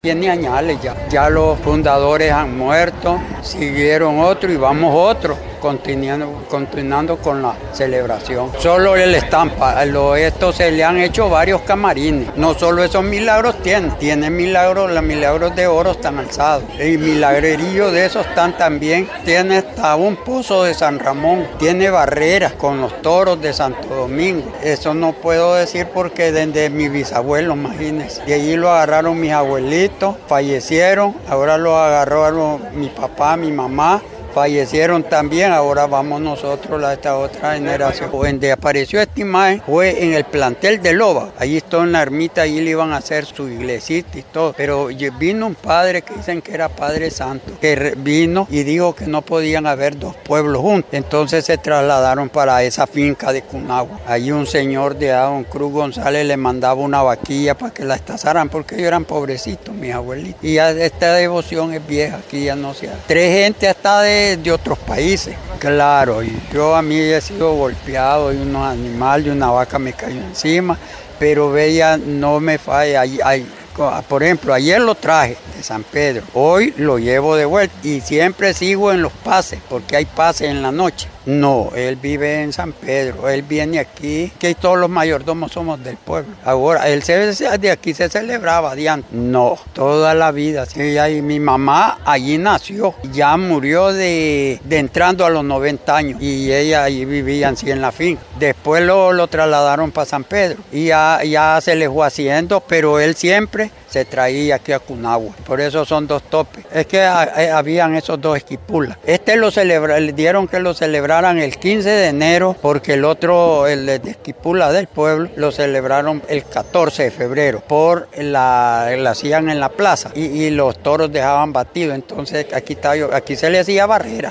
Tiene añales ya los fundadores han muerto, siguieron otro y vamos otro, continuando con la celebración. Solo el estampa, esto se le han hecho varios camarines, no solo esos milagros tiene milagros, los milagros de oro están alzados, y milagrerillos de esos están también, tiene hasta un pozo de San Ramón, tiene barreras con los toros de Santo Domingo, eso no puedo decir porque desde mi bisabuelo, imagínense, y allí lo agarraron mis abuelitos, fallecieron, ahora lo agarraron mi papá, mi mamá, fallecieron también, ahora vamos nosotros, esta otra generación. Donde apareció esta imagen fue en el plantel de Loba, allí está en la ermita, allí le iban a hacer su iglesita y todo, pero vino un padre que dicen que era Padre Santo, que vino y dijo que no podían haber dos pueblos juntos, entonces se trasladaron para esa finca de Cunagua. Allí un señor de Don Cruz González le mandaba una vaquilla para que la estazaran, porque ellos eran pobrecitos, mis abuelitos, y ya esta devoción es vieja, aquí ya no se hace. Tres gente hasta de otros países, claro, y yo a mí he sido golpeado y unos animales, y una vaca me cayó encima, pero veía, no me falla, por ejemplo, ayer lo traje de San Pedro, hoy lo llevo de vuelta y siempre sigo en los pases, porque hay pases en la noche. No, él vive en San Pedro, él viene aquí, que todos los mayordomos somos del pueblo. Ahora, él de aquí se celebraba de antes. No, toda la vida. Sí, y mi mamá allí nació, ya murió de entrando a los 90 años y ella allí vivía así en la finca. Después lo trasladaron para San Pedro y ya se le fue haciendo, pero él siempre se traía aquí a Cunagua. Por eso son dos topes. Es que habían esos dos esquipulas. Le dieron que lo celebraran el 15 de enero porque el otro, el de esquipula del pueblo, lo celebraron el 14 de febrero. La hacían en la plaza y los toros dejaban batido. Entonces aquí se le hacía barrera.